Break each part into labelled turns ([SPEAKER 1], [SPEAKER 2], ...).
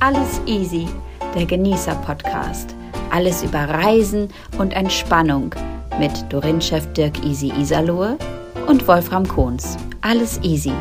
[SPEAKER 1] Alles easy, der Genießer-Podcast. Alles über Reisen und Entspannung mit Dorint-Chef Dirk Easy Iserlohe und Wolfram Kons. Alles easy.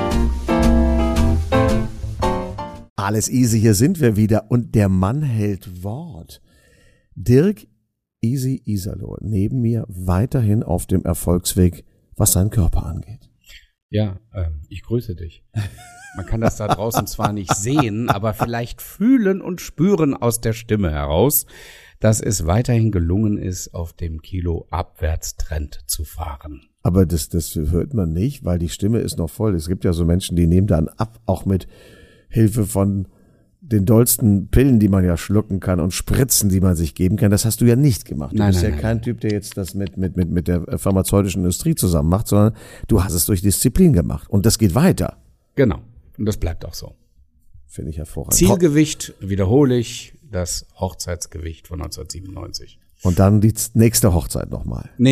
[SPEAKER 2] Alles easy, hier sind wir wieder und der Mann hält Wort. Dirk Easy Iserlohe, neben mir weiterhin auf dem Erfolgsweg, was seinen Körper angeht.
[SPEAKER 3] Ja, ich grüße dich. Man kann das da draußen zwar nicht sehen, aber vielleicht fühlen und spüren aus der Stimme heraus, dass es weiterhin gelungen ist, auf dem Kilo-Abwärtstrend zu fahren.
[SPEAKER 2] Aber das hört man nicht, weil die Stimme ist noch voll. Es gibt ja so Menschen, die nehmen dann ab, auch mit Hilfe von den dollsten Pillen, die man ja schlucken kann und Spritzen, die man sich geben kann. Das hast du ja nicht gemacht. Du bist ja kein Typ, der jetzt das mit der pharmazeutischen Industrie zusammen macht, sondern du hast es durch Disziplin gemacht. Und das geht weiter.
[SPEAKER 3] Genau. Und das bleibt auch so.
[SPEAKER 2] Finde ich hervorragend.
[SPEAKER 3] Zielgewicht wiederhole ich, das Hochzeitsgewicht von 1997.
[SPEAKER 2] Und dann die nächste Hochzeit nochmal.
[SPEAKER 3] Nee.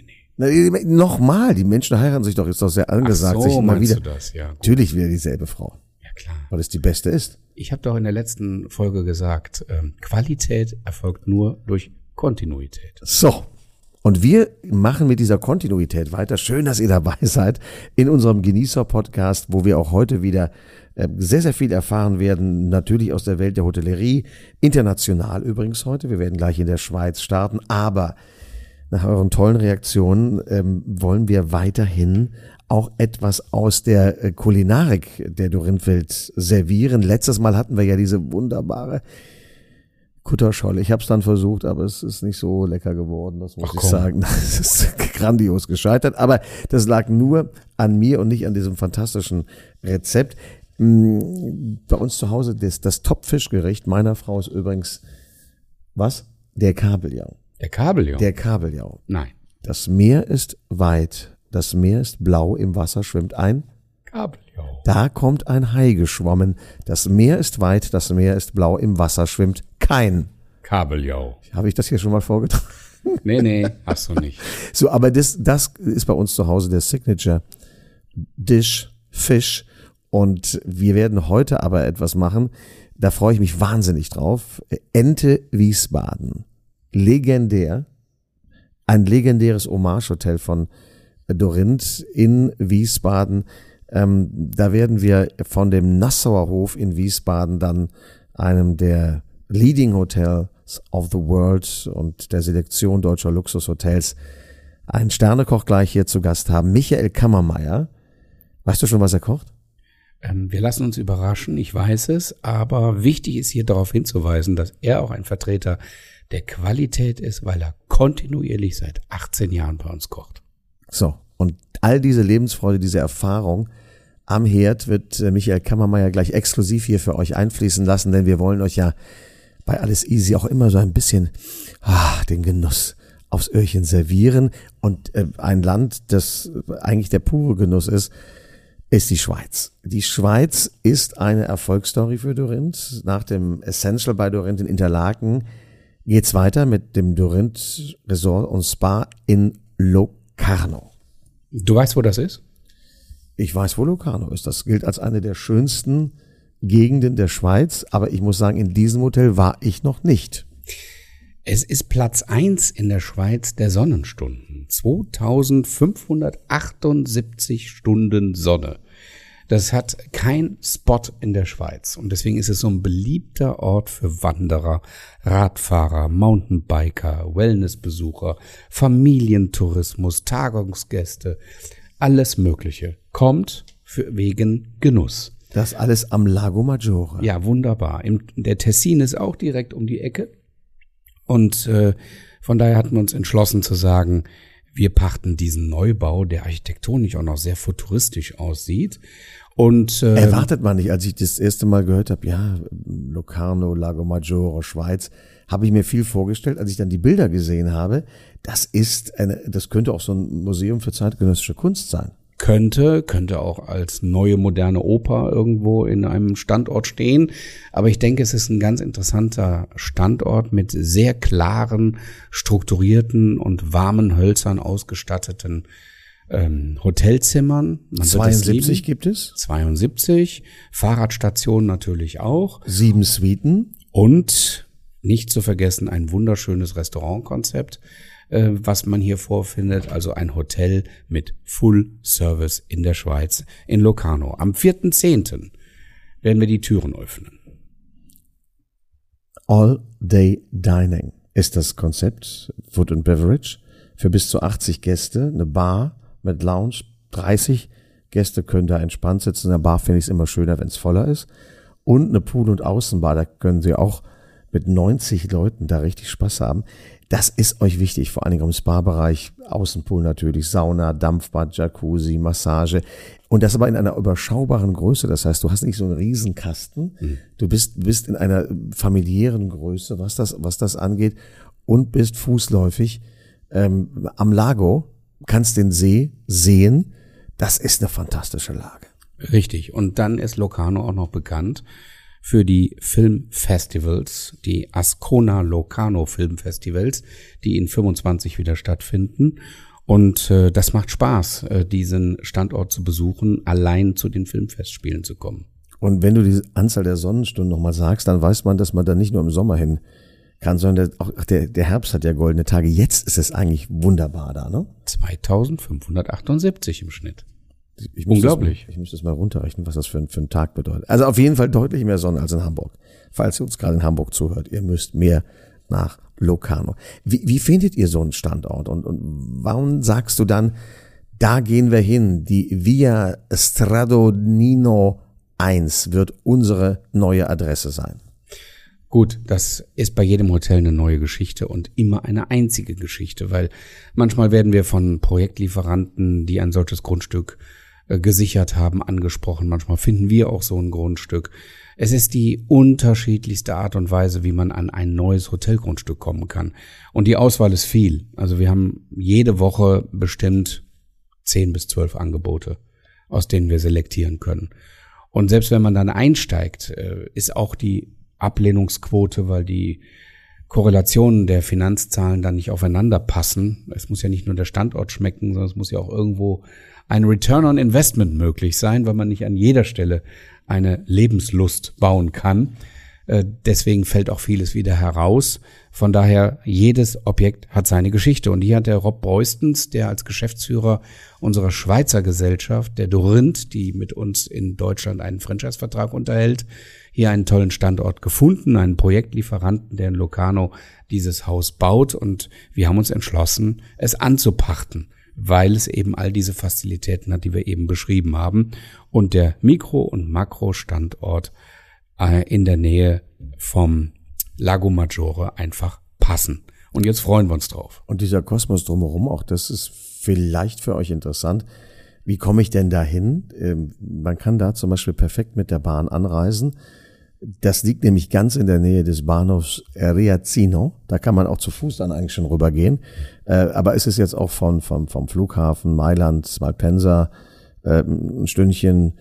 [SPEAKER 2] Nochmal, die Menschen heiraten sich doch, ist doch sehr angesagt.
[SPEAKER 3] Ach so,
[SPEAKER 2] sich immer wieder.
[SPEAKER 3] Du das? Ja,
[SPEAKER 2] natürlich wieder dieselbe Frau.
[SPEAKER 3] Ja, klar.
[SPEAKER 2] Weil es die beste ist.
[SPEAKER 3] Ich habe doch in der letzten Folge gesagt, Qualität erfolgt nur durch Kontinuität.
[SPEAKER 2] So. Und wir machen mit dieser Kontinuität weiter. Schön, dass ihr dabei seid in unserem Genießer-Podcast, wo wir auch heute wieder sehr, sehr viel erfahren werden. Natürlich aus der Welt der Hotellerie. International übrigens heute. Wir werden gleich in der Schweiz starten. Aber nach euren tollen Reaktionen wollen wir weiterhin auch etwas aus der Kulinarik der Dorintwelt servieren. Letztes Mal hatten wir ja diese wunderbare Kutterscholle. Ich habe es dann versucht, aber es ist nicht so lecker geworden, das muss ich sagen. Das ist grandios gescheitert, aber das lag nur an mir und nicht an diesem fantastischen Rezept. Bei uns zu Hause, das Top-Fischgericht meiner Frau ist übrigens, was? Der Kabeljau.
[SPEAKER 3] Der Kabeljau?
[SPEAKER 2] Der Kabeljau.
[SPEAKER 3] Nein.
[SPEAKER 2] Das Meer ist weit, das Meer ist blau, im Wasser schwimmt ein
[SPEAKER 3] Kabeljau.
[SPEAKER 2] Da kommt ein Hai geschwommen. Das Meer ist weit, das Meer ist blau, im Wasser schwimmt kein
[SPEAKER 3] Kabeljau.
[SPEAKER 2] Habe ich das hier schon mal vorgetragen?
[SPEAKER 3] Nee, hast du nicht.
[SPEAKER 2] So, aber das ist bei uns zu Hause der Signature Dish, Fisch. Und wir werden heute aber etwas machen, da freue ich mich wahnsinnig drauf. Ente Wiesbaden. Legendär. Ein legendäres Hommage-Hotel von Dorint in Wiesbaden. Da werden wir von dem Nassauer Hof in Wiesbaden dann einem der Leading Hotels of the World und der Selektion deutscher Luxushotels einen Sternekoch gleich hier zu Gast haben, Michael Kammermeier. Weißt du schon, was er kocht?
[SPEAKER 3] Wir lassen uns überraschen, ich weiß es, aber wichtig ist hier darauf hinzuweisen, dass er auch ein Vertreter der Qualität ist, weil er kontinuierlich seit 18 Jahren bei uns kocht.
[SPEAKER 2] So, und all diese Lebensfreude, diese Erfahrung am Herd wird Michael Kammermeier gleich exklusiv hier für euch einfließen lassen, denn wir wollen euch ja bei Alles Easy auch immer so ein bisschen den Genuss aufs Öhrchen servieren. Und ein Land, das eigentlich der pure Genuss ist die Schweiz. Die Schweiz ist eine Erfolgsstory für Dorint. Nach dem Essential bei Dorint in Interlaken geht's weiter mit dem Dorint Resort und Spa in Locarno.
[SPEAKER 3] Du weißt, wo das ist?
[SPEAKER 2] Ich weiß, wo Locarno ist. Das gilt als eine der schönsten Gegenden der Schweiz. Aber ich muss sagen, in diesem Hotel war ich noch nicht.
[SPEAKER 3] Es ist Platz 1 in der Schweiz der Sonnenstunden. 2578 Stunden Sonne. Das hat kein Spot in der Schweiz. Und deswegen ist es so ein beliebter Ort für Wanderer, Radfahrer, Mountainbiker, Wellnessbesucher, Familientourismus, Tagungsgäste. Alles Mögliche kommt wegen Genuss.
[SPEAKER 2] Das alles am Lago Maggiore.
[SPEAKER 3] Ja, wunderbar. Der Tessin ist auch direkt um die Ecke. Und von daher hatten wir uns entschlossen zu sagen, wir pachten diesen Neubau, der architektonisch auch noch sehr futuristisch aussieht. Und
[SPEAKER 2] erwartet man nicht, als ich das erste Mal gehört habe, ja, Locarno, Lago Maggiore, Schweiz, habe ich mir viel vorgestellt, als ich dann die Bilder gesehen habe. Das könnte auch so ein Museum für zeitgenössische Kunst sein.
[SPEAKER 3] Könnte auch als neue moderne Oper irgendwo in einem Standort stehen. Aber ich denke, es ist ein ganz interessanter Standort mit sehr klaren, strukturierten und warmen Hölzern ausgestatteten Hotelzimmern.
[SPEAKER 2] 72 gibt es.
[SPEAKER 3] 72. Fahrradstationen natürlich auch.
[SPEAKER 2] 7 Suiten.
[SPEAKER 3] Und nicht zu vergessen ein wunderschönes Restaurantkonzept, was man hier vorfindet. Also ein Hotel mit Full Service in der Schweiz, in Locarno. Am 4.10. werden wir die Türen öffnen.
[SPEAKER 2] All Day Dining ist das Konzept. Food and Beverage. Für bis zu 80 Gäste. Eine Bar mit Lounge. 30 Gäste können da entspannt sitzen. In der Bar finde ich es immer schöner, wenn es voller ist. Und eine Pool- und Außenbar. Da können Sie auch mit 90 Leuten da richtig Spaß haben. Das ist euch wichtig, vor allen Dingen im Spa-Bereich, Außenpool natürlich, Sauna, Dampfbad, Jacuzzi, Massage. Und das aber in einer überschaubaren Größe. Das heißt, du hast nicht so einen Riesenkasten. Du bist in einer familiären Größe, was das angeht, und bist fußläufig am Lago, kannst den See sehen. Das ist eine fantastische Lage.
[SPEAKER 3] Richtig. Und dann ist Locarno auch noch bekannt für die Filmfestivals, die Ascona Locarno Filmfestivals, die in 25 wieder stattfinden. Und das macht Spaß, diesen Standort zu besuchen, allein zu den Filmfestspielen zu kommen.
[SPEAKER 2] Und wenn du die Anzahl der Sonnenstunden nochmal sagst, dann weiß man, dass man da nicht nur im Sommer hin kann, sondern auch der Herbst hat ja goldene Tage. Jetzt ist es eigentlich wunderbar da, ne?
[SPEAKER 3] 2578 im Schnitt.
[SPEAKER 2] Unglaublich. Ich müsste es mal runterrechnen, was das für einen Tag bedeutet. Also auf jeden Fall deutlich mehr Sonne als in Hamburg. Falls ihr uns gerade in Hamburg zuhört, ihr müsst mehr nach Locarno. Wie findet ihr so einen Standort? Und warum sagst du dann, da gehen wir hin, die Via Stradonino 1 wird unsere neue Adresse sein?
[SPEAKER 3] Gut, das ist bei jedem Hotel eine neue Geschichte und immer eine einzige Geschichte, weil manchmal werden wir von Projektlieferanten, die ein solches Grundstück gesichert haben, angesprochen. Manchmal finden wir auch so ein Grundstück. Es ist die unterschiedlichste Art und Weise, wie man an ein neues Hotelgrundstück kommen kann. Und die Auswahl ist viel. Also wir haben jede Woche bestimmt 10 bis 12 Angebote, aus denen wir selektieren können. Und selbst wenn man dann einsteigt, ist auch die Ablehnungsquote, weil die Korrelationen der Finanzzahlen dann nicht aufeinander passen. Es muss ja nicht nur der Standort schmecken, sondern es muss ja auch irgendwo ein Return on Investment möglich sein, weil man nicht an jeder Stelle eine Lebenslust bauen kann. Deswegen fällt auch vieles wieder heraus. Von daher, jedes Objekt hat seine Geschichte. Und hier hat der Rob Beustens, der als Geschäftsführer unserer Schweizer Gesellschaft, der Dorint, die mit uns in Deutschland einen Franchise-Vertrag unterhält, hier einen tollen Standort gefunden, einen Projektlieferanten, der in Locarno dieses Haus baut. Und wir haben uns entschlossen, es anzupachten, weil es eben all diese Fazilitäten hat, die wir eben beschrieben haben. Und der Mikro- und Makro-Standort in der Nähe vom Lago Maggiore einfach passen. Und jetzt freuen wir uns drauf.
[SPEAKER 2] Und dieser Kosmos drumherum, auch das ist vielleicht für euch interessant. Wie komme ich denn da hin? Man kann da zum Beispiel perfekt mit der Bahn anreisen. Das liegt nämlich ganz in der Nähe des Bahnhofs Riazzino. Da kann man auch zu Fuß dann eigentlich schon rübergehen. Aber es ist jetzt auch vom Flughafen Mailand, Malpensa, ein Stündchen.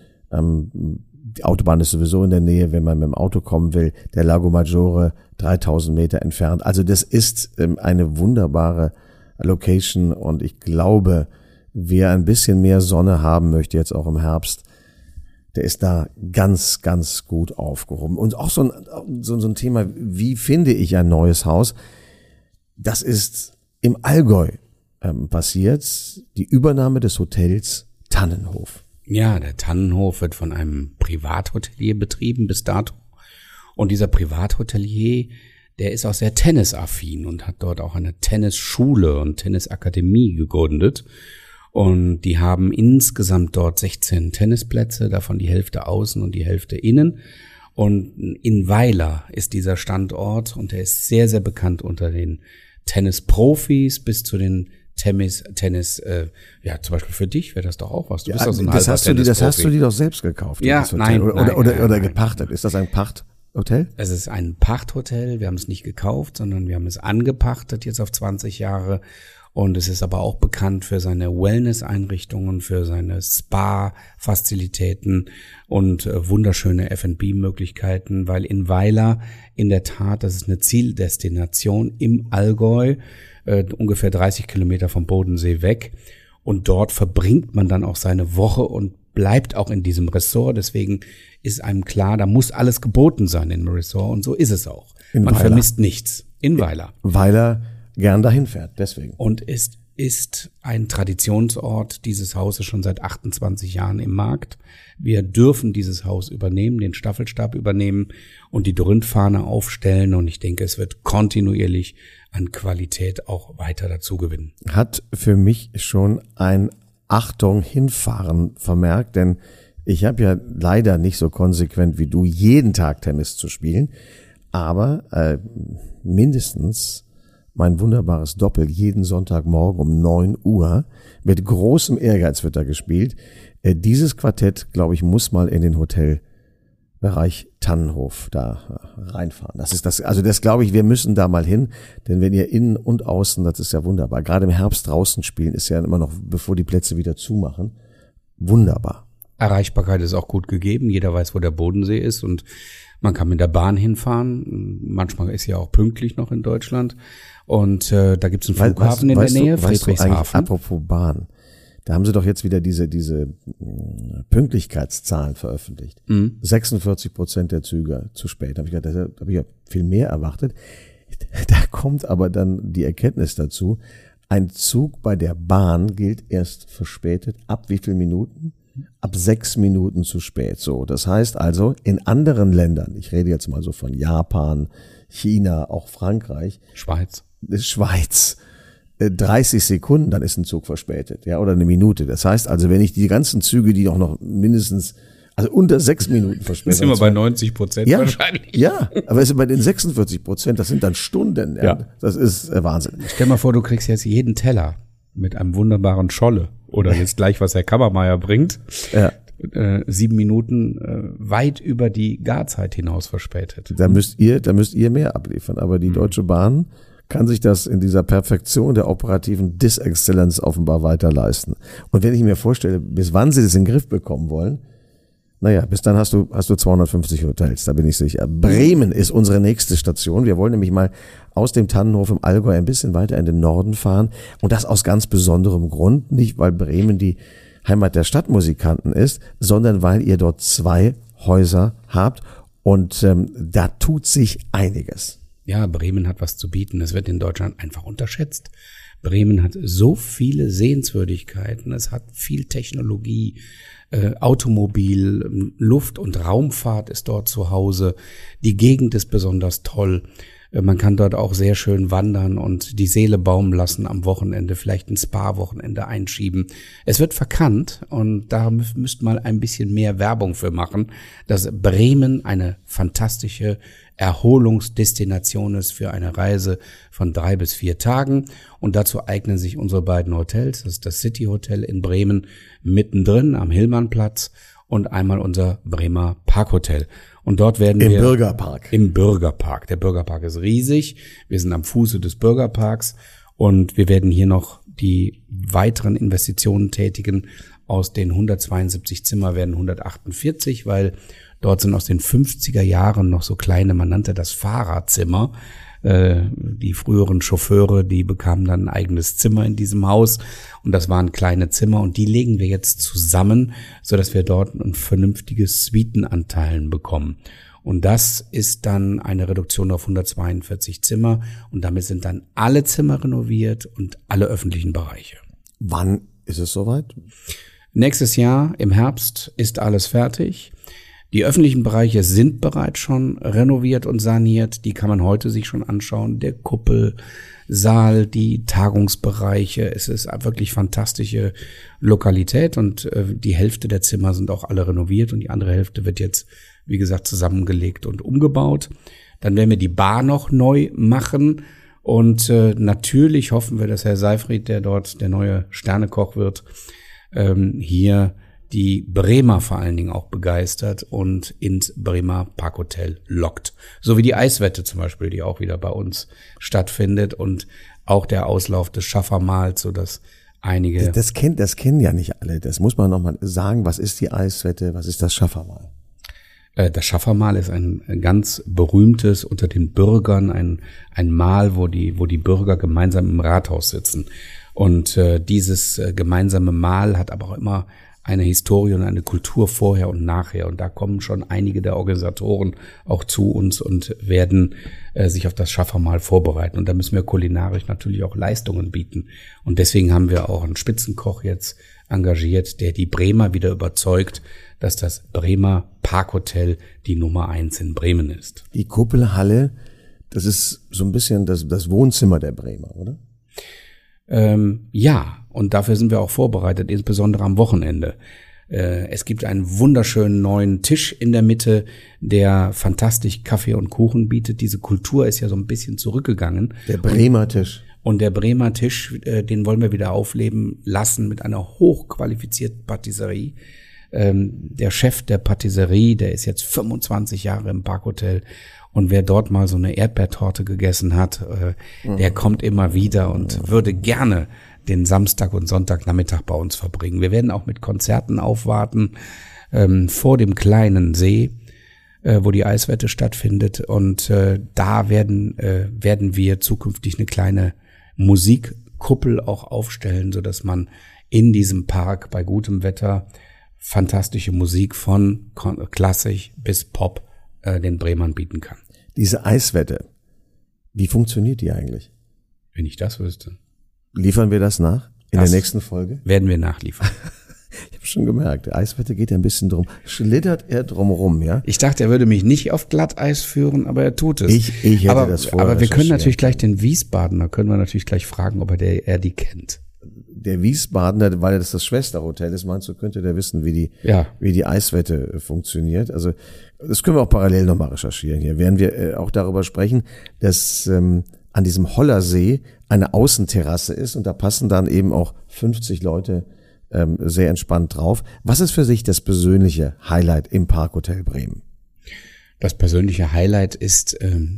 [SPEAKER 2] Die Autobahn ist sowieso in der Nähe, wenn man mit dem Auto kommen will. Der Lago Maggiore 3000 Meter entfernt. Also das ist eine wunderbare Location und ich glaube, wer ein bisschen mehr Sonne haben möchte, jetzt auch im Herbst, der ist da ganz, ganz gut aufgehoben. Und auch so ein Thema, wie finde ich ein neues Haus? Das ist im Allgäu passiert, die Übernahme des Hotels Tannenhof.
[SPEAKER 3] Ja, der Tannenhof wird von einem Privathotelier betrieben bis dato. Und dieser Privathotelier, der ist auch sehr tennisaffin und hat dort auch eine Tennisschule und Tennisakademie gegründet. Und die haben insgesamt dort 16 Tennisplätze, davon die Hälfte außen und die Hälfte innen. Und in Weiler ist dieser Standort und der ist sehr, sehr bekannt unter den Tennisprofis bis zu den Tennis, ja, zum Beispiel für dich wäre das doch auch was. Du bist doch so ein halber Tennisprofi.
[SPEAKER 2] Das hast du dir doch selbst gekauft.
[SPEAKER 3] Ja, nein.
[SPEAKER 2] Oder gepachtet. Ist das ein Pachthotel?
[SPEAKER 3] Es ist ein Pachthotel. Wir haben es nicht gekauft, sondern wir haben es angepachtet jetzt auf 20 Jahre. Und es ist aber auch bekannt für seine Wellness-Einrichtungen, für seine Spa-Fazilitäten und wunderschöne F&B-Möglichkeiten, weil in Weiler in der Tat, das ist eine Zieldestination im Allgäu, ungefähr 30 Kilometer vom Bodensee weg. Und dort verbringt man dann auch seine Woche und bleibt auch in diesem Ressort. Deswegen ist einem klar, da muss alles geboten sein in dem Ressort. Und so ist es auch. Man vermisst nichts. In Weiler.
[SPEAKER 2] Weil er gern dahin fährt, deswegen.
[SPEAKER 3] Und es ist ein Traditionsort dieses Hauses schon seit 28 Jahren im Markt. Wir dürfen dieses Haus übernehmen, den Staffelstab übernehmen und die Dorint-Fahne aufstellen. Und ich denke, es wird kontinuierlich an Qualität auch weiter dazu gewinnen.
[SPEAKER 2] Hat für mich schon ein Achtung hinfahren vermerkt, denn ich habe ja leider nicht so konsequent wie du jeden Tag Tennis zu spielen, aber mindestens mein wunderbares Doppel jeden Sonntagmorgen um 9 Uhr. Mit großem Ehrgeiz wird da gespielt. Dieses Quartett, glaube ich, muss mal in den Hotelbereich Tannenhof da reinfahren. Das glaube ich, wir müssen da mal hin, denn wenn ihr innen und außen, das ist ja wunderbar. Gerade im Herbst draußen spielen ist ja immer noch, bevor die Plätze wieder zumachen, wunderbar.
[SPEAKER 3] Erreichbarkeit ist auch gut gegeben. Jeder weiß, wo der Bodensee ist und man kann mit der Bahn hinfahren. Manchmal ist ja auch pünktlich noch in Deutschland. Und da gibt es einen Flughafen in der Nähe, Friedrichshafen.
[SPEAKER 2] Apropos Bahn, da haben sie doch jetzt wieder diese Pünktlichkeitszahlen veröffentlicht. 46% der Züge zu spät. Da habe ich ja viel mehr erwartet. Da kommt aber dann die Erkenntnis dazu, ein Zug bei der Bahn gilt erst verspätet. Ab wie viel Minuten? Ab 6 Minuten zu spät. So, das heißt also, in anderen Ländern, ich rede jetzt mal so von Japan, China, auch Frankreich,
[SPEAKER 3] Schweiz,
[SPEAKER 2] 30 Sekunden, dann ist ein Zug verspätet, ja, oder eine Minute. Das heißt also, wenn ich die ganzen Züge, die auch noch mindestens, also unter 6 Minuten verspätet
[SPEAKER 3] sind wir bei 90% wahrscheinlich.
[SPEAKER 2] Ja, aber es ist bei den 46%, das sind dann Stunden. Ja. Das ist Wahnsinn.
[SPEAKER 3] Stell mal vor, du kriegst jetzt jeden Teller mit einem wunderbaren Scholle oder jetzt gleich, was Herr Kammermeier bringt. Ja. 7 Minuten weit über die Garzeit hinaus verspätet.
[SPEAKER 2] Da müsst ihr mehr abliefern, aber die Deutsche Bahn kann sich das in dieser Perfektion der operativen Disexzellenz offenbar weiter leisten. Und wenn ich mir vorstelle, bis wann sie das in den Griff bekommen wollen, naja, bis dann hast du 250 Hotels, da bin ich sicher. Bremen ist unsere nächste Station. Wir wollen nämlich mal aus dem Tannenhof im Allgäu ein bisschen weiter in den Norden fahren. Und das aus ganz besonderem Grund. Nicht, weil Bremen die Heimat der Stadtmusikanten ist, sondern weil ihr dort 2 Häuser habt. Und da tut sich einiges.
[SPEAKER 3] Ja, Bremen hat was zu bieten. Es wird in Deutschland einfach unterschätzt. Bremen hat so viele Sehenswürdigkeiten. Es hat viel Technologie. Automobil, Luft- und Raumfahrt ist dort zu Hause. Die Gegend ist besonders toll. Man kann dort auch sehr schön wandern und die Seele baumen lassen am Wochenende, vielleicht ein Spa-Wochenende einschieben. Es wird verkannt und da müsste mal ein bisschen mehr Werbung für machen, dass Bremen eine fantastische Erholungsdestination ist für eine Reise von 3 bis 4 Tagen. Und dazu eignen sich unsere beiden Hotels. Das ist das City Hotel in Bremen mittendrin am Hillmannplatz und einmal unser Bremer Parkhotel. Und dort werden wir... Im Bürgerpark. Der Bürgerpark ist riesig. Wir sind am Fuße des Bürgerparks und wir werden hier noch die weiteren Investitionen tätigen. Aus den 172 Zimmer werden 148, weil dort sind aus den 50er Jahren noch so kleine, man nannte das Fahrerzimmer. Die früheren Chauffeure, die bekamen dann ein eigenes Zimmer in diesem Haus und das waren kleine Zimmer und die legen wir jetzt zusammen, so dass wir dort ein vernünftiges Suitenanteilen bekommen. Und das ist dann eine Reduktion auf 142 Zimmer und damit sind dann alle Zimmer renoviert und alle öffentlichen Bereiche.
[SPEAKER 2] Wann ist es soweit?
[SPEAKER 3] Nächstes Jahr im Herbst ist alles fertig. Die öffentlichen Bereiche sind bereits schon renoviert und saniert. Die kann man heute sich schon anschauen. Der Kuppelsaal, die Tagungsbereiche. Es ist eine wirklich fantastische Lokalität und die Hälfte der Zimmer sind auch alle renoviert und die andere Hälfte wird jetzt, wie gesagt, zusammengelegt und umgebaut. Dann werden wir die Bar noch neu machen und natürlich hoffen wir, dass Herr Seifried, der dort der neue Sternekoch wird, hier die Bremer vor allen Dingen auch begeistert und ins Bremer Parkhotel lockt. So wie die Eiswette zum Beispiel, die auch wieder bei uns stattfindet und auch der Auslauf des Schaffermahls, so dass einige...
[SPEAKER 2] Das kennen ja nicht alle. Das muss man nochmal sagen. Was ist die Eiswette? Was ist das Schaffermahl?
[SPEAKER 3] Das Schaffermahl ist ein ganz berühmtes unter den Bürgern, ein Mahl, wo die Bürger gemeinsam im Rathaus sitzen. Und dieses gemeinsame Mahl hat aber auch immer eine Historie und eine Kultur vorher und nachher. Und da kommen schon einige der Organisatoren auch zu uns und werden sich auf das Schaffermahl vorbereiten. Und da müssen wir kulinarisch natürlich auch Leistungen bieten. Und deswegen haben wir auch einen Spitzenkoch jetzt engagiert, der die Bremer wieder überzeugt, dass das Bremer Parkhotel die Nummer 1 in Bremen ist.
[SPEAKER 2] Die Kuppelhalle, das ist so ein bisschen das Wohnzimmer der Bremer, oder?
[SPEAKER 3] Ja, und dafür sind wir auch vorbereitet, insbesondere am Wochenende. Es gibt einen wunderschönen neuen Tisch in der Mitte, der fantastisch Kaffee und Kuchen bietet. Diese Kultur ist ja so ein bisschen zurückgegangen.
[SPEAKER 2] Der Bremer Tisch.
[SPEAKER 3] Und der Bremer Tisch, den wollen wir wieder aufleben lassen mit einer hochqualifizierten Patisserie. Der Chef der Patisserie, der ist jetzt 25 Jahre im Parkhotel. Und wer dort mal so eine Erdbeertorte gegessen hat, der kommt immer wieder und würde gerne den Samstag und Sonntagnachmittag bei uns verbringen. Wir werden auch mit Konzerten aufwarten vor dem kleinen See, wo die Eiswette stattfindet. Und da werden wir zukünftig eine kleine Musikkuppel auch aufstellen, so dass man in diesem Park bei gutem Wetter fantastische Musik von klassisch bis Pop den Bremern bieten kann.
[SPEAKER 2] Diese Eiswette, wie funktioniert die eigentlich?
[SPEAKER 3] Wenn ich das wüsste.
[SPEAKER 2] Liefern wir das nach in der nächsten Folge?
[SPEAKER 3] Werden wir nachliefern.
[SPEAKER 2] Ich habe schon gemerkt, die Eiswette geht ja ein bisschen drum. Schlittert er drumherum, ja?
[SPEAKER 3] Ich dachte, er würde mich nicht auf Glatteis führen, aber er tut es.
[SPEAKER 2] Ich hätte das vorher
[SPEAKER 3] Aber wir können natürlich gleich den Wiesbadener, können wir natürlich gleich fragen, ob er die kennt.
[SPEAKER 2] Der Wiesbadener, weil das Schwesterhotel ist, meinst du, könnte der wissen, wie die Eiswette funktioniert? Also das können wir auch parallel nochmal recherchieren. Hier werden wir auch darüber sprechen, dass an diesem Hollersee eine Außenterrasse ist und da passen dann eben auch 50 Leute sehr entspannt drauf. Was ist für sich das persönliche Highlight im Parkhotel Bremen?
[SPEAKER 3] Das persönliche Highlight ist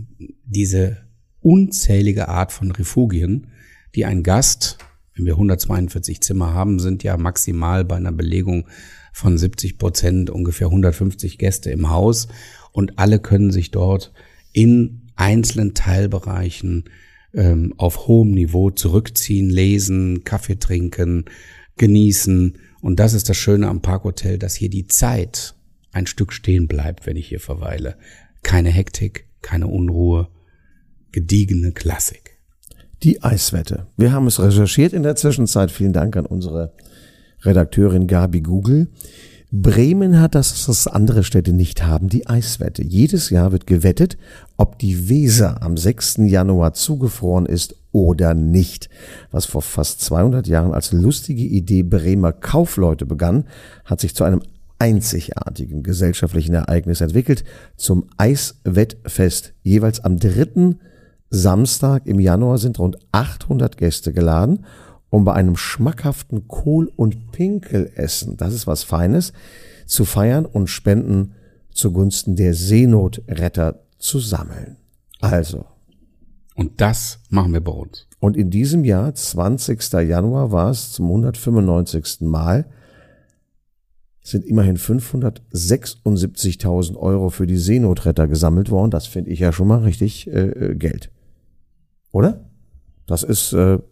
[SPEAKER 3] diese unzählige Art von Refugien, die ein Gast, wenn wir 142 Zimmer haben, sind ja maximal bei einer Belegung von 70% ungefähr 150 Gäste im Haus und alle können sich dort in einzelnen Teilbereichen auf hohem Niveau zurückziehen, lesen, Kaffee trinken, genießen. Und das ist das Schöne am Parkhotel, dass hier die Zeit ein Stück stehen bleibt, wenn ich hier verweile. Keine Hektik, keine Unruhe, gediegene Klassik.
[SPEAKER 2] Die Eiswette. Wir haben es recherchiert in der Zwischenzeit. Vielen Dank an unsere Redakteurin Gabi Google. Bremen hat das, was andere Städte nicht haben, die Eiswette. Jedes Jahr wird gewettet, ob die Weser am 6. Januar zugefroren ist oder nicht. Was vor fast 200 Jahren als lustige Idee Bremer Kaufleute begann, hat sich zu einem einzigartigen gesellschaftlichen Ereignis entwickelt, zum Eiswettfest. Jeweils am 3. Samstag im Januar sind rund 800 Gäste geladen, um bei einem schmackhaften Kohl- und Pinkelessen, das ist was Feines, zu feiern und Spenden zugunsten der Seenotretter zu sammeln. Also.
[SPEAKER 3] Und das machen wir bei uns.
[SPEAKER 2] Und in diesem Jahr, 20. Januar, war es zum 195. Mal, sind immerhin 576.000 Euro für die Seenotretter gesammelt worden. Das finde ich ja schon mal richtig Geld. Oder? Das ist toll.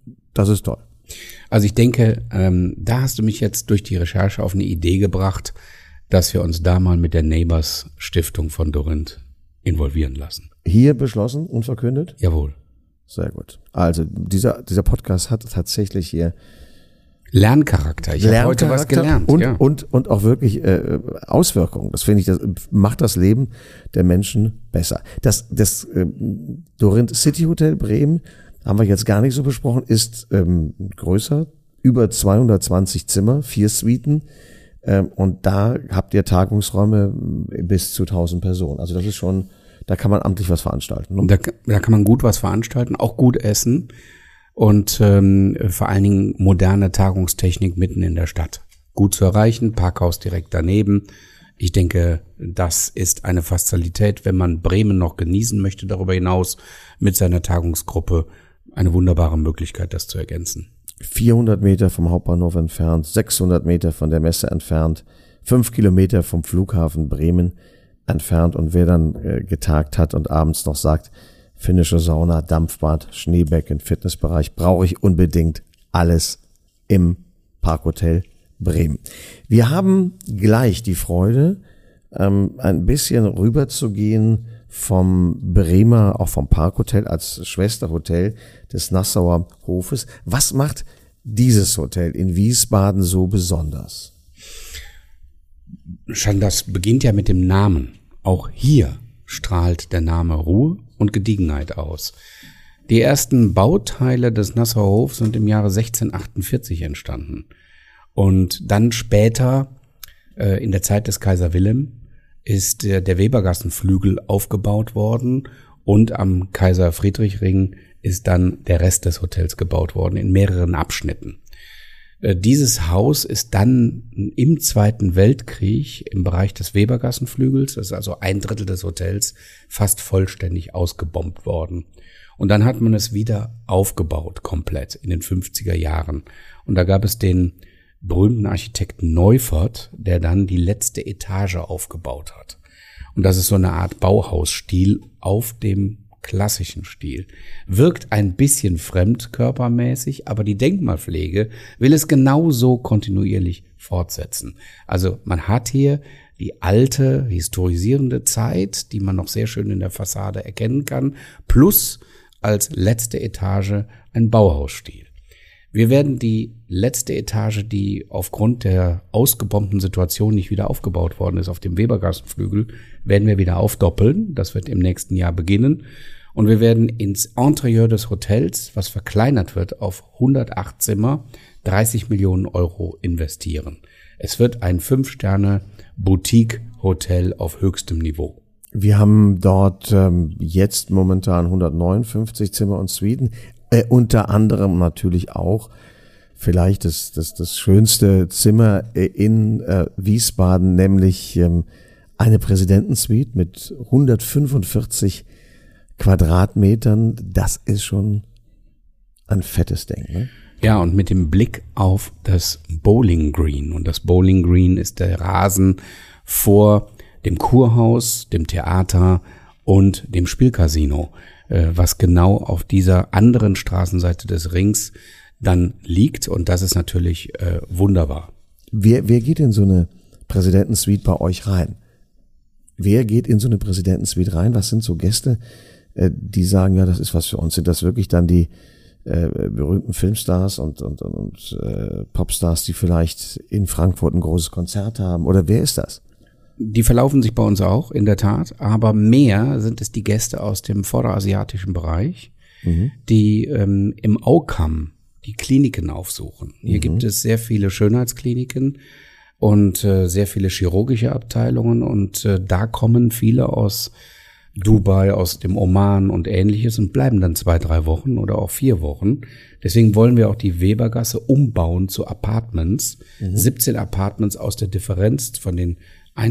[SPEAKER 3] Also ich denke, da hast du mich jetzt durch die Recherche auf eine Idee gebracht, dass wir uns da mal mit der Neighbors Stiftung von Dorinth involvieren lassen.
[SPEAKER 2] Hier beschlossen und verkündet?
[SPEAKER 3] Jawohl.
[SPEAKER 2] Sehr gut. Also dieser Podcast hat tatsächlich hier
[SPEAKER 3] Lerncharakter. Ich habe heute was gelernt.
[SPEAKER 2] Und auch wirklich Auswirkungen. Das finde ich, das macht das Leben der Menschen besser. Das Dorinth City Hotel Bremen, haben wir jetzt gar nicht so besprochen, ist größer, über 220 Zimmer, 4 Suiten. Und da habt ihr Tagungsräume bis zu 1000 Personen. Also das ist schon, da kann man amtlich was veranstalten. Ne?
[SPEAKER 3] Da kann man gut was veranstalten, auch gut essen und vor allen Dingen moderne Tagungstechnik mitten in der Stadt. Gut zu erreichen, Parkhaus direkt daneben. Ich denke, das ist eine Fazilität, wenn man Bremen noch genießen möchte, darüber hinaus mit seiner Tagungsgruppe, eine wunderbare Möglichkeit, das zu ergänzen.
[SPEAKER 2] 400 Meter vom Hauptbahnhof entfernt, 600 Meter von der Messe entfernt, 5 Kilometer vom Flughafen Bremen entfernt. Und wer dann getagt hat und abends noch sagt, finnische Sauna, Dampfbad, Schneebecken, Fitnessbereich, brauche ich unbedingt alles im Parkhotel Bremen. Wir haben gleich die Freude, ein bisschen rüber zu gehen vom Bremer, auch vom Parkhotel als Schwesterhotel des Nassauer Hofes. Was macht dieses Hotel in Wiesbaden so besonders?
[SPEAKER 3] Schon das beginnt ja mit dem Namen. Auch hier strahlt der Name Ruhe und Gediegenheit aus. Die ersten Bauteile des Nassauer Hofs sind im Jahre 1648 entstanden. Und dann später, in der Zeit des Kaiser Wilhelm, ist der Webergassenflügel aufgebaut worden und am Kaiser Friedrich Ring ist dann der Rest des Hotels gebaut worden in mehreren Abschnitten. Dieses Haus ist dann im Zweiten Weltkrieg im Bereich des Webergassenflügels, das ist also 1/3 des Hotels, fast vollständig ausgebombt worden. Und dann hat man es wieder aufgebaut, komplett, in den 50er Jahren. Und da gab es den berühmten Architekten Neufert, der dann die letzte Etage aufgebaut hat. Und das ist so eine Art Bauhausstil auf dem klassischen Stil. Wirkt ein bisschen fremdkörpermäßig, aber die Denkmalpflege will es genauso kontinuierlich fortsetzen. Also man hat hier die alte, historisierende Zeit, die man noch sehr schön in der Fassade erkennen kann, plus als letzte Etage ein Bauhausstil. Wir werden die letzte Etage, die aufgrund der ausgebombten Situation nicht wieder aufgebaut worden ist, auf dem Webergassenflügel, werden wir wieder aufdoppeln. Das wird im nächsten Jahr beginnen. Und wir werden ins Interieur des Hotels, was verkleinert wird auf 108 Zimmer, 30 Millionen Euro investieren. Es wird ein 5-Sterne-Boutique-Hotel auf höchstem Niveau.
[SPEAKER 2] Wir haben dort jetzt momentan 159 Zimmer und Suiten. Unter anderem natürlich auch vielleicht das schönste Zimmer in Wiesbaden, nämlich eine Präsidentensuite mit 145 Quadratmetern. Das ist schon ein fettes Ding, ne?
[SPEAKER 3] Ja, und mit dem Blick auf das Bowling Green. Und das Bowling Green ist der Rasen vor dem Kurhaus, dem Theater und dem Spielcasino, was genau auf dieser anderen Straßenseite des Rings dann liegt. Und das ist natürlich wunderbar.
[SPEAKER 2] Wer geht in so eine Präsidentensuite bei euch rein? Wer geht in so eine Präsidentensuite rein? Was sind so Gäste, die sagen, ja, das ist was für uns? Sind das wirklich dann die berühmten Filmstars und Popstars, die vielleicht in Frankfurt ein großes Konzert haben? Oder wer ist das?
[SPEAKER 3] Die verlaufen sich bei uns auch, in der Tat, aber mehr sind es die Gäste aus dem vorderasiatischen Bereich, die im Aukamm die Kliniken aufsuchen. Hier gibt es sehr viele Schönheitskliniken und sehr viele chirurgische Abteilungen und da kommen viele aus Dubai, aus dem Oman und Ähnliches und bleiben dann 2-3 Wochen oder auch 4 Wochen. Deswegen wollen wir auch die Webergasse umbauen zu Apartments, 17 Apartments aus der Differenz von den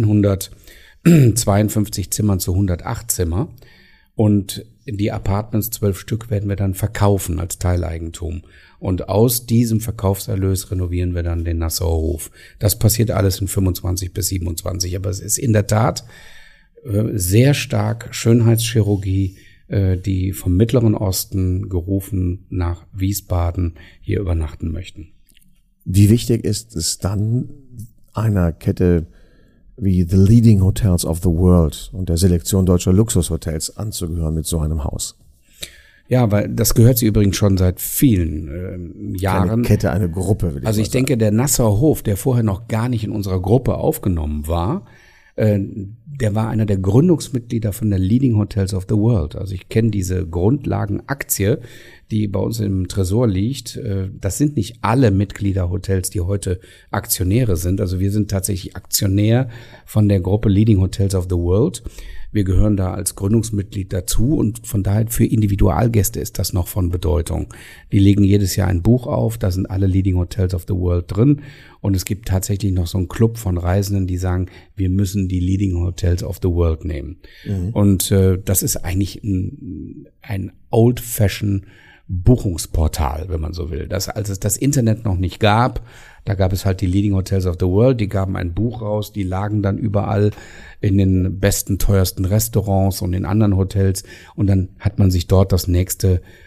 [SPEAKER 3] 152 Zimmern zu 108 Zimmer und die Apartments, 12 Stück, werden wir dann verkaufen als Teileigentum und aus diesem Verkaufserlös renovieren wir dann den Nassauer Hof. Das passiert alles in 25 bis 27, aber es ist in der Tat sehr stark Schönheitschirurgie, die vom Mittleren Osten gerufen nach Wiesbaden hier übernachten möchten.
[SPEAKER 2] Wie wichtig ist es dann, einer Kette wie The Leading Hotels of the World und der Selektion deutscher Luxushotels anzugehören mit so einem Haus?
[SPEAKER 3] Ja, weil das gehört sie übrigens schon seit vielen Jahren.
[SPEAKER 2] Eine Kette, eine Gruppe, würde ich
[SPEAKER 3] Also ich denke, der Nassauer Hof, der vorher noch gar nicht in unserer Gruppe aufgenommen war, der war einer der Gründungsmitglieder von der Leading Hotels of the World. Also ich kenne diese Grundlagenaktie, die bei uns im Tresor liegt. Das sind nicht alle Mitgliederhotels, die heute Aktionäre sind. Also wir sind tatsächlich Aktionär von der Gruppe Leading Hotels of the World. Wir gehören da als Gründungsmitglied dazu und von daher für Individualgäste ist das noch von Bedeutung. Die legen jedes Jahr ein Buch auf, da sind alle Leading Hotels of the World drin und es gibt tatsächlich noch so einen Club von Reisenden, die sagen, wir müssen die Leading Hotels of the World nehmen. Und das ist eigentlich ein old-fashioned Buchungsportal, wenn man so will. Als es das Internet noch nicht gab, da gab es halt die Leading Hotels of the World, die gaben ein Buch raus, die lagen dann überall in den besten, teuersten Restaurants und in anderen Hotels und dann hat man sich dort das nächste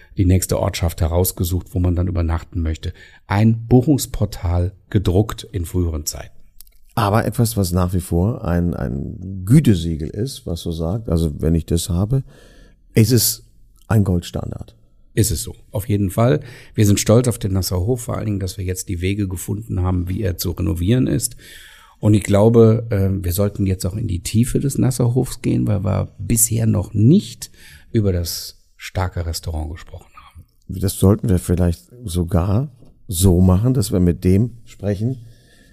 [SPEAKER 3] die nächste Ortschaft herausgesucht, wo man dann übernachten möchte. Ein Buchungsportal gedruckt in früheren Zeiten.
[SPEAKER 2] Aber etwas, was nach wie vor ein Gütesiegel ist, was so sagt, also wenn ich das habe, ist es ein Goldstandard.
[SPEAKER 3] Ist es so, auf jeden Fall. Wir sind stolz auf den Nassauer Hof, vor allen Dingen, dass wir jetzt die Wege gefunden haben, wie er zu renovieren ist. Und ich glaube, wir sollten jetzt auch in die Tiefe des Nassauer Hofs gehen, weil wir bisher noch nicht über das starke Restaurant gesprochen haben.
[SPEAKER 2] Das sollten wir vielleicht sogar so machen, dass wir mit dem sprechen,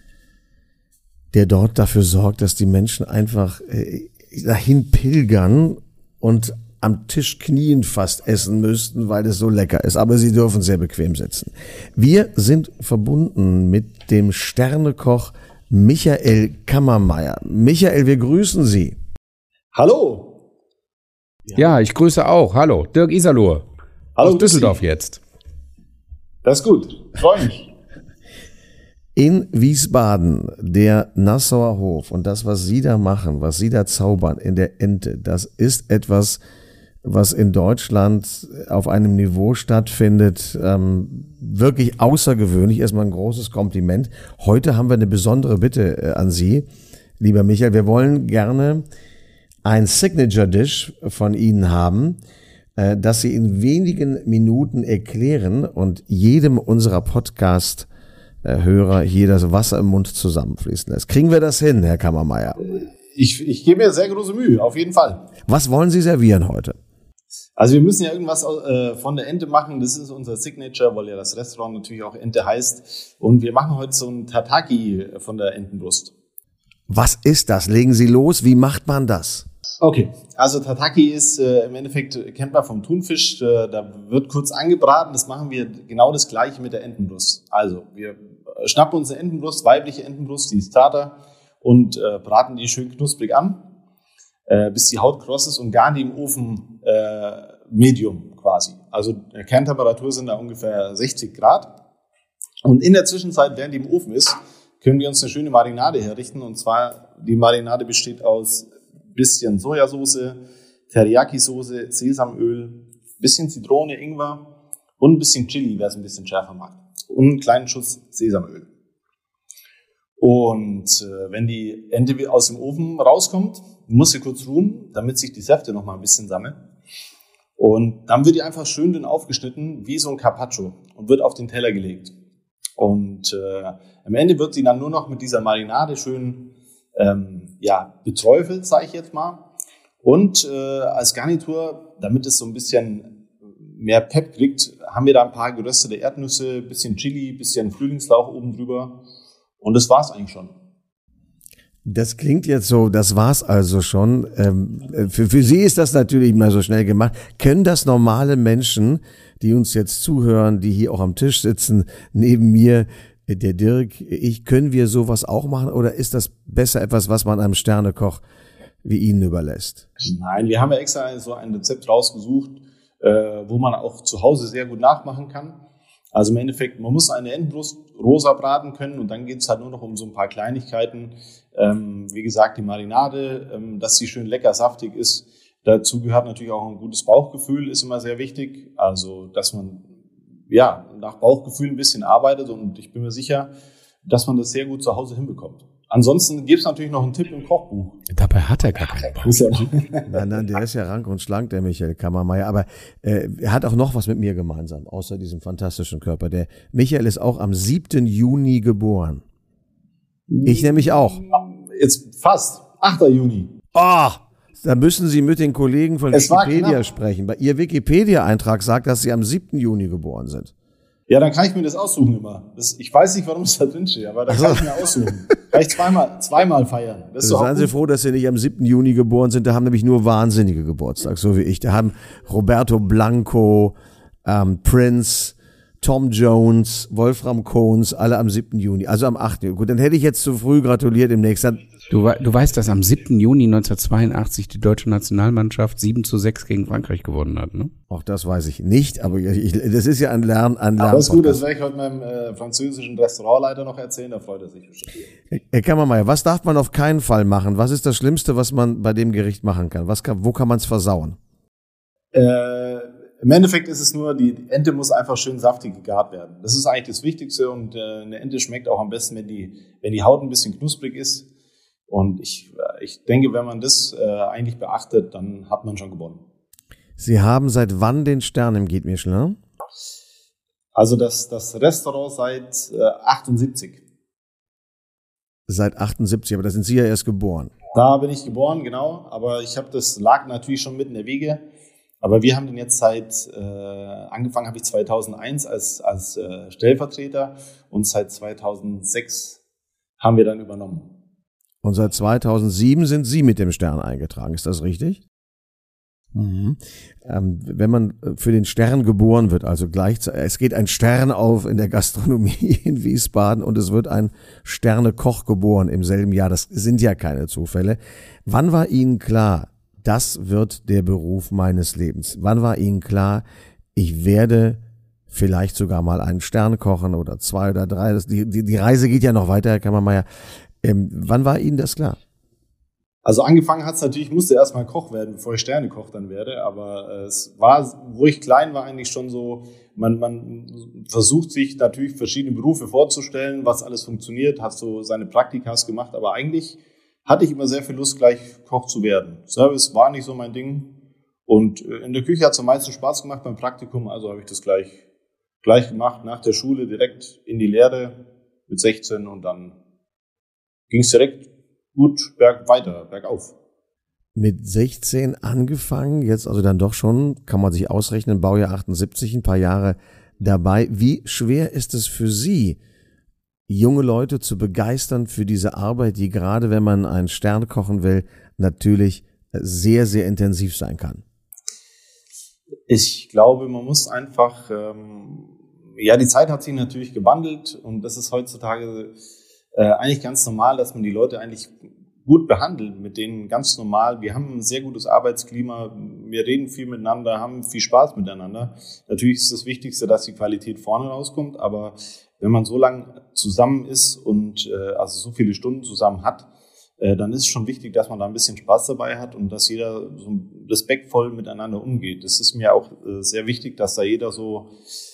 [SPEAKER 2] der dort dafür sorgt, dass die Menschen einfach dahin pilgern und am Tisch knien fast essen müssten, weil es so lecker ist. Aber sie dürfen sehr bequem sitzen. Wir sind verbunden mit dem Sternekoch Michael Kammermeier. Michael, wir grüßen Sie.
[SPEAKER 4] Hallo.
[SPEAKER 3] Ja, ich grüße auch. Hallo, Dirk Iserloh.
[SPEAKER 4] Hallo,
[SPEAKER 3] aus Düsseldorf jetzt.
[SPEAKER 4] Das ist gut, freue mich.
[SPEAKER 2] In Wiesbaden, der Nassauer Hof und das, was Sie da machen, was Sie da zaubern in der Ente, das ist etwas, was in Deutschland auf einem Niveau stattfindet, wirklich außergewöhnlich. Erstmal ein großes Kompliment. Heute haben wir eine besondere Bitte an Sie, lieber Michael. Wir wollen gerne ein Signature-Dish von Ihnen haben, das Sie in wenigen Minuten erklären und jedem unserer Podcast-Hörer hier das Wasser im Mund zusammenfließen lässt. Kriegen wir das hin, Herr Kammermeier?
[SPEAKER 4] Ich gebe mir sehr große Mühe, auf jeden Fall.
[SPEAKER 2] Was wollen Sie servieren heute?
[SPEAKER 4] Also wir müssen ja irgendwas von der Ente machen. Das ist unser Signature, weil ja das Restaurant natürlich auch Ente heißt. Und wir machen heute so ein Tataki von der Entenbrust.
[SPEAKER 2] Was ist das? Legen Sie los. Wie macht man das?
[SPEAKER 4] Okay, also Tataki ist im Endeffekt, kennt man vom Thunfisch, da wird kurz angebraten. Das machen wir genau das Gleiche mit der Entenbrust. Also wir schnappen uns eine Entenbrust, weibliche Entenbrust, die ist zarter, und braten die schön knusprig an, bis die Haut kross ist, und garen die im Ofen Medium quasi. Also Kerntemperatur sind da ungefähr 60 Grad. Und in der Zwischenzeit, während die im Ofen ist, können wir uns eine schöne Marinade herrichten. Und zwar, die Marinade besteht aus bisschen Sojasauce, Teriyaki-Soße, Sesamöl, bisschen Zitrone, Ingwer und ein bisschen Chili, wer es ein bisschen schärfer mag. Und einen kleinen Schuss Sesamöl. Und wenn die Ente aus dem Ofen rauskommt, muss sie kurz ruhen, damit sich die Säfte noch mal ein bisschen sammeln. Und dann wird die einfach schön dünn aufgeschnitten, wie so ein Carpaccio, und wird auf den Teller gelegt. Und am Ende wird sie dann nur noch mit dieser Marinade schön beträufelt, sage ich jetzt mal. Und als Garnitur, damit es so ein bisschen mehr Pep kriegt, haben wir da ein paar geröstete Erdnüsse, bisschen Chili, bisschen Frühlingslauch oben drüber. Und das war's eigentlich schon.
[SPEAKER 2] Das klingt jetzt so, das war's also schon. Für Sie ist das natürlich mal so schnell gemacht. Können das normale Menschen, die uns jetzt zuhören, die hier auch am Tisch sitzen, neben mir, der Dirk, können wir sowas auch machen, oder ist das besser etwas, was man einem Sternekoch wie Ihnen überlässt?
[SPEAKER 4] Nein, wir haben ja extra so ein Rezept rausgesucht, wo man auch zu Hause sehr gut nachmachen kann. Also im Endeffekt, man muss eine Entenbrust rosa braten können, und dann geht es halt nur noch um so ein paar Kleinigkeiten. Wie gesagt, die Marinade, dass sie schön lecker saftig ist. Dazu gehört natürlich auch ein gutes Bauchgefühl, ist immer sehr wichtig. Also, dass man nach Bauchgefühl ein bisschen arbeitet, und ich bin mir sicher, dass man das sehr gut zu Hause hinbekommt. Ansonsten gibt es natürlich noch einen Tipp im Kochbuch.
[SPEAKER 3] Dabei hat er gar keinen Bauch.
[SPEAKER 2] Nein, der ist ja rank und schlank, der Michael Kammermeier. Aber er hat auch noch was mit mir gemeinsam, außer diesem fantastischen Körper. Der Michael ist auch am 7. Juni geboren. Ich nämlich auch.
[SPEAKER 4] Jetzt fast. 8. Juni.
[SPEAKER 2] Oh, da müssen Sie mit den Kollegen von Wikipedia sprechen. Bei Ihr Wikipedia-Eintrag sagt, dass Sie am 7. Juni geboren sind.
[SPEAKER 4] Ja, dann kann ich mir das aussuchen immer. Ich weiß nicht, warum es da drin steht, aber da kann ich mir aussuchen. Kann ich zweimal feiern.
[SPEAKER 2] Seien Sie froh, dass Sie nicht am 7. Juni geboren sind. Da haben nämlich nur Wahnsinnige Geburtstag, so wie ich. Da haben Roberto Blanco, Prince, Tom Jones, Wolfram Kohns, alle am 7. Juni. Also am 8. Juni. Gut, dann hätte ich jetzt zu früh gratuliert im nächsten.
[SPEAKER 3] Du weißt, dass am 7. Juni 1982 die deutsche Nationalmannschaft 7:6 gegen Frankreich gewonnen hat, ne?
[SPEAKER 2] Auch das weiß ich nicht, aber das ist ja ein Lern.
[SPEAKER 4] Aber das ist gut, das werde ich heute meinem französischen Restaurantleiter noch erzählen, da freut er sich bestimmt.
[SPEAKER 2] Herr Kammermeier, was darf man auf keinen Fall machen? Was ist das Schlimmste, was man bei dem Gericht machen kann? Wo kann man es versauen?
[SPEAKER 4] Im Endeffekt ist es nur, die Ente muss einfach schön saftig gegart werden. Das ist eigentlich das Wichtigste und eine Ente schmeckt auch am besten, wenn die Haut ein bisschen knusprig ist. Und ich denke, wenn man das eigentlich beachtet, dann hat man schon gewonnen.
[SPEAKER 2] Sie haben seit wann den Stern im Guide Michelin?
[SPEAKER 4] Also das Restaurant seit 78.
[SPEAKER 2] Seit 78, aber da sind Sie ja erst geboren.
[SPEAKER 4] Da bin ich geboren, genau. Aber das lag natürlich schon mitten in der Wiege. Aber wir haben den jetzt angefangen habe ich 2001 als Stellvertreter und seit 2006 haben wir dann übernommen.
[SPEAKER 2] Und seit 2007 sind Sie mit dem Stern eingetragen, ist das richtig? Mhm. Wenn man für den Stern geboren wird, also gleichzeitig, es geht ein Stern auf in der Gastronomie in Wiesbaden und es wird ein Sternekoch geboren im selben Jahr, das sind ja keine Zufälle. Wann war Ihnen klar, das wird der Beruf meines Lebens? Wann war Ihnen klar, ich werde vielleicht sogar mal einen Stern kochen oder 2 oder 3? Die Reise geht ja noch weiter, Herr Kammermeier. Wann war Ihnen das klar?
[SPEAKER 4] Also angefangen hat es natürlich, ich musste erstmal Koch werden, bevor ich Sternekoch dann werde, aber es war, wo ich klein war, eigentlich schon so, man versucht sich natürlich verschiedene Berufe vorzustellen, was alles funktioniert, hat so seine Praktikas gemacht, aber eigentlich hatte ich immer sehr viel Lust, gleich Koch zu werden. Service war nicht so mein Ding und in der Küche hat es am meisten Spaß gemacht beim Praktikum, also habe ich das gleich gemacht, nach der Schule direkt in die Lehre mit 16 und dann ging es direkt gut bergauf.
[SPEAKER 2] Mit 16 angefangen, jetzt also dann doch schon, kann man sich ausrechnen, Baujahr 78, ein paar Jahre dabei. Wie schwer ist es für Sie, junge Leute zu begeistern für diese Arbeit, die gerade, wenn man einen Stern kochen will, natürlich sehr, sehr intensiv sein kann?
[SPEAKER 4] Ich glaube, man muss einfach, die Zeit hat sich natürlich gewandelt und das ist heutzutage eigentlich ganz normal, dass man die Leute eigentlich gut behandelt, mit denen ganz normal. Wir haben ein sehr gutes Arbeitsklima, wir reden viel miteinander, haben viel Spaß miteinander. Natürlich ist das Wichtigste, dass die Qualität vorne rauskommt, aber wenn man so lange zusammen ist und also so viele Stunden zusammen hat, dann ist es schon wichtig, dass man da ein bisschen Spaß dabei hat und dass jeder so respektvoll miteinander umgeht. Das ist mir auch sehr wichtig, dass da jeder so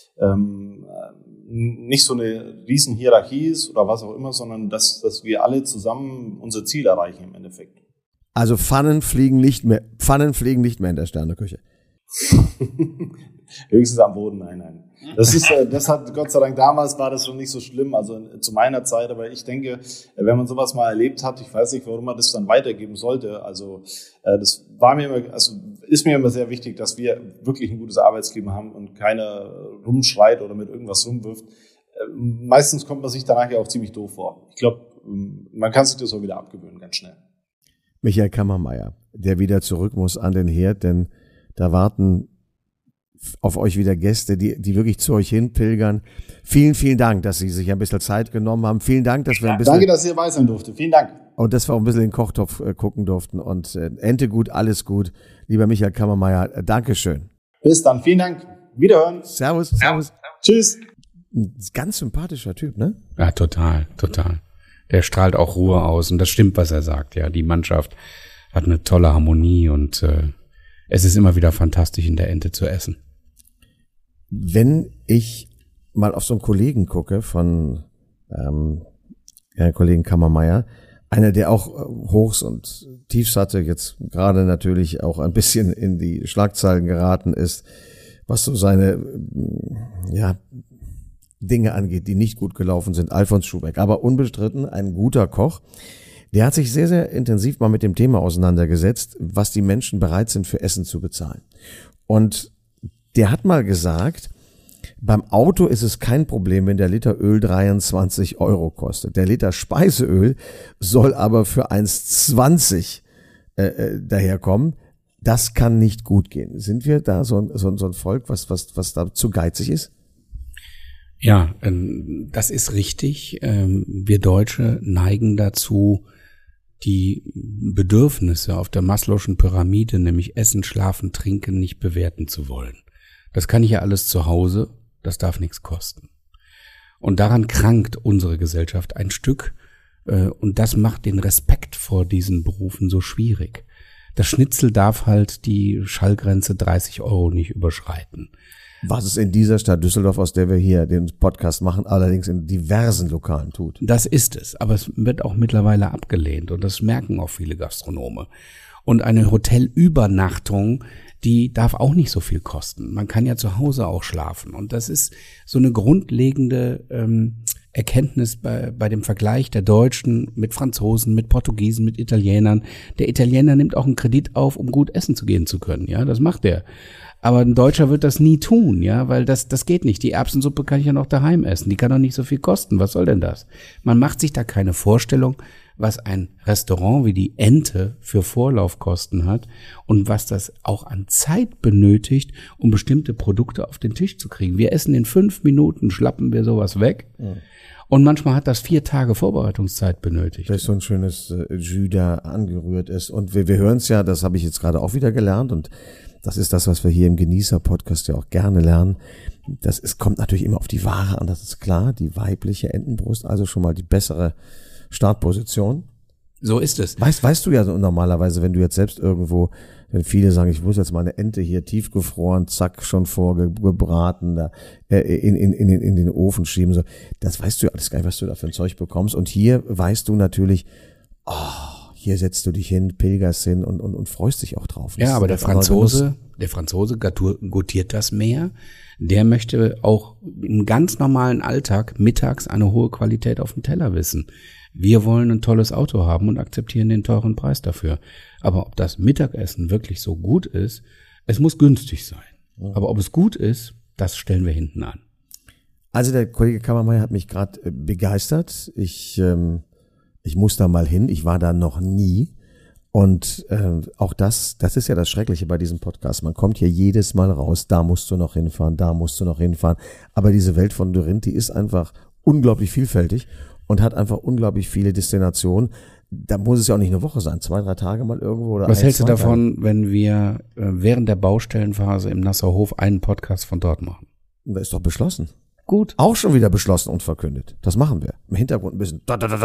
[SPEAKER 4] nicht so eine riesen Hierarchie ist oder was auch immer, sondern dass wir alle zusammen unser Ziel erreichen im Endeffekt.
[SPEAKER 2] Also Pfannen fliegen nicht mehr in der Sterneküche.
[SPEAKER 4] Höchstens am Boden, nein. Das hat Gott sei Dank, damals war das schon nicht so schlimm, also zu meiner Zeit, aber ich denke, wenn man sowas mal erlebt hat, ich weiß nicht, warum man das dann weitergeben sollte, also das ist mir immer sehr wichtig, dass wir wirklich ein gutes Arbeitsklima haben und keiner rumschreit oder mit irgendwas rumwirft. Meistens kommt man sich danach ja auch ziemlich doof vor. Ich glaube, man kann sich das auch wieder abgewöhnen, ganz schnell.
[SPEAKER 2] Michael Kammermeier, der wieder zurück muss an den Herd, denn da warten auf euch wieder Gäste, die wirklich zu euch hinpilgern. Vielen, vielen Dank, dass Sie sich ein bisschen Zeit genommen haben. Vielen Dank, dass wir ein bisschen...
[SPEAKER 4] Danke, dass ihr dabei sein durfte. Vielen Dank.
[SPEAKER 2] Und dass wir auch ein bisschen in den Kochtopf gucken durften. Und Ente gut, alles gut. Lieber Michael Kammermeier, Dankeschön.
[SPEAKER 4] Bis dann. Vielen Dank. Wiederhören.
[SPEAKER 2] Servus.
[SPEAKER 4] Tschüss.
[SPEAKER 2] Ein ganz sympathischer Typ, ne?
[SPEAKER 3] Ja, total. Der strahlt auch Ruhe aus und das stimmt, was er sagt. Ja, die Mannschaft hat eine tolle Harmonie und es ist immer wieder fantastisch, in der Ente zu essen.
[SPEAKER 2] Wenn ich mal auf so einen Kollegen gucke von Herrn Kollegen Kammermeier, einer, der auch Hochs und Tiefs hatte, jetzt gerade natürlich auch ein bisschen in die Schlagzeilen geraten ist, was so seine Dinge angeht, die nicht gut gelaufen sind, Alfons Schubeck, aber unbestritten ein guter Koch. Der hat sich sehr, sehr intensiv mal mit dem Thema auseinandergesetzt, was die Menschen bereit sind für Essen zu bezahlen. Und der hat mal gesagt, beim Auto ist es kein Problem, wenn der Liter Öl 23 € kostet. Der Liter Speiseöl soll aber für 1,20 daherkommen. Das kann nicht gut gehen. Sind wir da so ein Volk, was da zu geizig ist?
[SPEAKER 3] Ja, das ist richtig. Wir Deutsche neigen dazu, die Bedürfnisse auf der Maslow'schen Pyramide, nämlich Essen, Schlafen, Trinken, nicht bewerten zu wollen. Das kann ich ja alles zu Hause, das darf nichts kosten. Und daran krankt unsere Gesellschaft ein Stück und das macht den Respekt vor diesen Berufen so schwierig. Das Schnitzel darf halt die Schallgrenze 30 € nicht überschreiten.
[SPEAKER 2] Was es in dieser Stadt Düsseldorf, aus der wir hier den Podcast machen, allerdings in diversen Lokalen tut.
[SPEAKER 3] Das ist es, aber es wird auch mittlerweile abgelehnt und das merken auch viele Gastronome. Und eine Hotelübernachtung, die darf auch nicht so viel kosten. Man kann ja zu Hause auch schlafen und das ist so eine grundlegende Erkenntnis bei dem Vergleich der Deutschen mit Franzosen, mit Portugiesen, mit Italienern. Der Italiener nimmt auch einen Kredit auf, um gut essen zu gehen zu können. Ja, das macht er. Aber ein Deutscher wird das nie tun, ja, weil das geht nicht. Die Erbsensuppe kann ich ja noch daheim essen. Die kann doch nicht so viel kosten. Was soll denn das? Man macht sich da keine Vorstellung, was ein Restaurant wie die Ente für Vorlaufkosten hat und was das auch an Zeit benötigt, um bestimmte Produkte auf den Tisch zu kriegen. Wir essen in 5 Minuten, schlappen wir sowas weg. Ja. Und manchmal hat das 4 Tage Vorbereitungszeit benötigt.
[SPEAKER 2] Das ist so ein schönes Jus da angerührt ist. Und wir hören es ja, das habe ich jetzt gerade auch wieder gelernt und das ist das, was wir hier im Genießer-Podcast ja auch gerne lernen. Kommt natürlich immer auf die Ware an, das ist klar. Die weibliche Entenbrust, also schon mal die bessere Startposition.
[SPEAKER 3] So ist es.
[SPEAKER 2] Weißt du ja so normalerweise, wenn du jetzt selbst irgendwo, wenn viele sagen, ich muss jetzt mal eine Ente hier tiefgefroren, zack, schon vorgebraten, da in den Ofen schieben, so. Das weißt du ja alles gar nicht, was du da für ein Zeug bekommst. Und hier weißt du natürlich, hier setzt du dich hin, pilgerst hin und freust dich auch drauf.
[SPEAKER 3] Ja, aber der Franzose gutiert das mehr. Der möchte auch im ganz normalen Alltag mittags eine hohe Qualität auf dem Teller wissen. Wir wollen ein tolles Auto haben und akzeptieren den teuren Preis dafür. Aber ob das Mittagessen wirklich so gut ist, es muss günstig sein. Ja. Aber ob es gut ist, das stellen wir hinten an.
[SPEAKER 2] Also der Kollege Kammermeier hat mich gerade begeistert. Ich muss da mal hin. Ich war da noch nie. Und auch das ist ja das Schreckliche bei diesem Podcast. Man kommt hier jedes Mal raus, da musst du noch hinfahren, da musst du noch hinfahren. Aber diese Welt von Dorinth, die ist einfach unglaublich vielfältig und hat einfach unglaublich viele Destinationen. Da muss es ja auch nicht eine Woche sein, 2, 3 Tage mal irgendwo. Oder
[SPEAKER 3] was hältst du davon, wenn wir während der Baustellenphase im Nassauer Hof einen Podcast von dort machen?
[SPEAKER 2] Das ist doch beschlossen.
[SPEAKER 3] Gut.
[SPEAKER 2] Auch schon wieder beschlossen und verkündet. Das machen wir. Im Hintergrund ein bisschen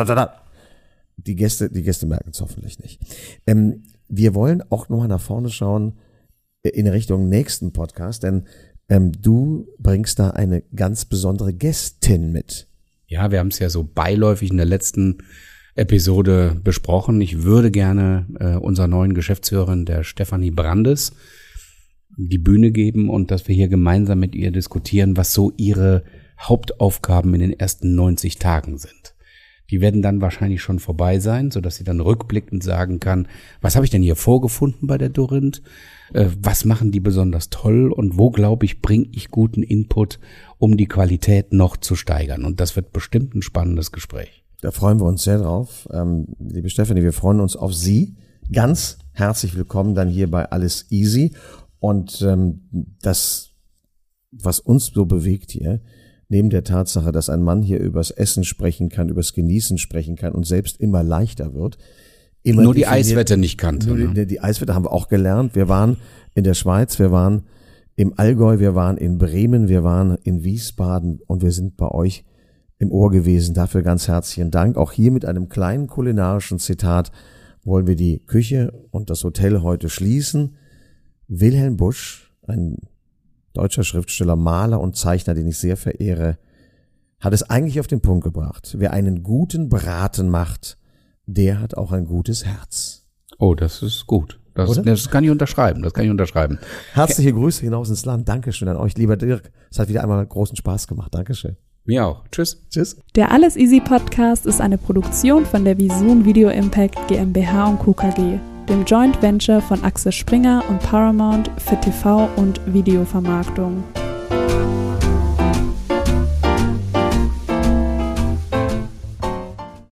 [SPEAKER 2] Die Gäste merken es hoffentlich nicht. Wir wollen auch nochmal nach vorne schauen in Richtung nächsten Podcast, denn du bringst da eine ganz besondere Gästin mit.
[SPEAKER 3] Ja, wir haben es ja so beiläufig in der letzten Episode besprochen. Ich würde gerne unserer neuen Geschäftsführerin, der Stefanie Brandes, die Bühne geben und dass wir hier gemeinsam mit ihr diskutieren, was so ihre Hauptaufgaben in den ersten 90 Tagen sind. Die werden dann wahrscheinlich schon vorbei sein, sodass sie dann rückblickend sagen kann, was habe ich denn hier vorgefunden bei der Dorinth? Was machen die besonders toll und wo, glaube ich, bringe ich guten Input, um die Qualität noch zu steigern? Und das wird bestimmt ein spannendes Gespräch.
[SPEAKER 2] Da freuen wir uns sehr drauf. Liebe Stefanie, wir freuen uns auf Sie. Ganz herzlich willkommen dann hier bei Alles Easy. Und das, was uns so bewegt hier, neben der Tatsache, dass ein Mann hier übers Essen sprechen kann, übers Genießen sprechen kann und selbst immer leichter wird.
[SPEAKER 3] Nur die Eiswette nicht kannte.
[SPEAKER 2] Die Eiswette haben wir auch gelernt. Wir waren in der Schweiz, wir waren im Allgäu, wir waren in Bremen, wir waren in Wiesbaden und wir sind bei euch im Ohr gewesen. Dafür ganz herzlichen Dank. Auch hier mit einem kleinen kulinarischen Zitat wollen wir die Küche und das Hotel heute schließen. Wilhelm Busch, ein deutscher Schriftsteller, Maler und Zeichner, den ich sehr verehre, hat es eigentlich auf den Punkt gebracht. Wer einen guten Braten macht, der hat auch ein gutes Herz.
[SPEAKER 3] Oh, das ist gut. Das kann ich unterschreiben.
[SPEAKER 2] Herzliche Grüße hinaus ins Land. Dankeschön an euch, lieber Dirk. Es hat wieder einmal großen Spaß gemacht. Dankeschön.
[SPEAKER 3] Mir auch. Tschüss.
[SPEAKER 5] Der Alles Easy Podcast ist eine Produktion von der Visun Video Impact GmbH und Co. KG, dem Joint Venture von Axel Springer und Paramount für TV- und Videovermarktung.